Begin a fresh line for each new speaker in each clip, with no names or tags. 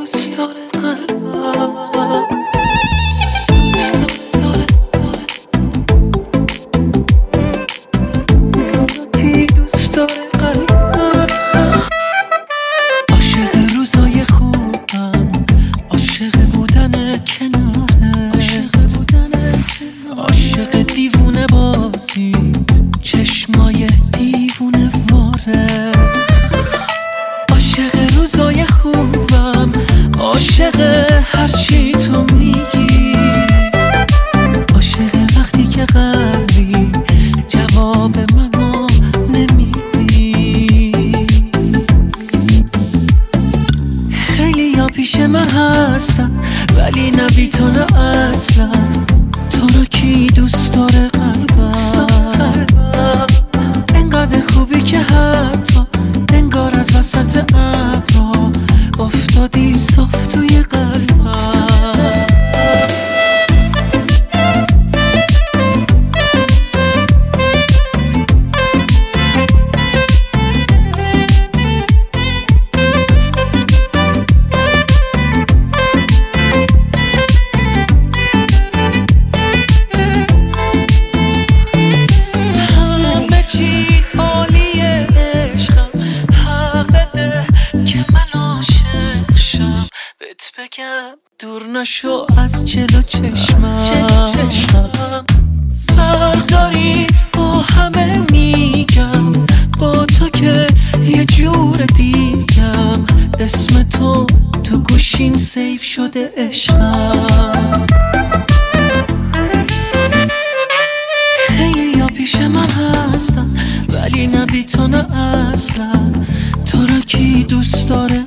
دوست داره قلبم. دوست داره قلبم. عاشق روزای خوبم، عاشق بودن کنارت، عاشق دیوونه بازیت، چشمای دیوونه وارد. عاشق روزای خوبم، عاشق هرچی تو میگی، عاشق وقتی که قلبی جواب منو نمیدی. خیلی یا پیش من هستن ولی نه بی تو نه اصلا. تو رو کی دوست داره قلبم؟ انقدر خوبی که حتی انگار از وسط ابرا افتادی صاف توی قلبم. همه چی عالیه عشقم، حق بده که من عاشق شم. بهت بگم دور نشو از جلو چشمم. فرق داری با همه میگم، با تو که یه جور دیگم. اسم تو تو گوشیم سیف شده عشقم. خیلی یا پیش من هستن ولی نه بی تو نه اصلا. تو را کی دوست داره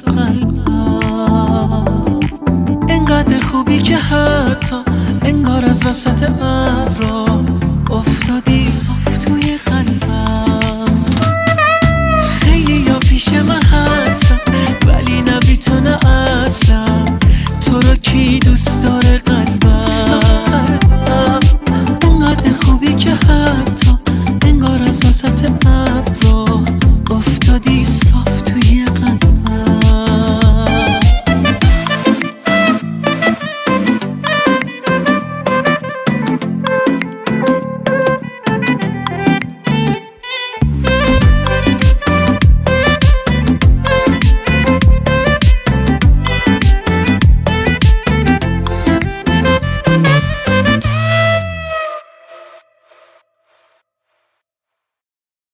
قلبم؟ انقدر خوبی که حتی انگار از وسط ابرا افتادی صاف توی قلبم. خیلی یا پیش من هستن ولی نه بی تو نه اصلا. تو را کی دوست داره قلبم؟ انقدر خوبی که حتی انگار از وسط ابرا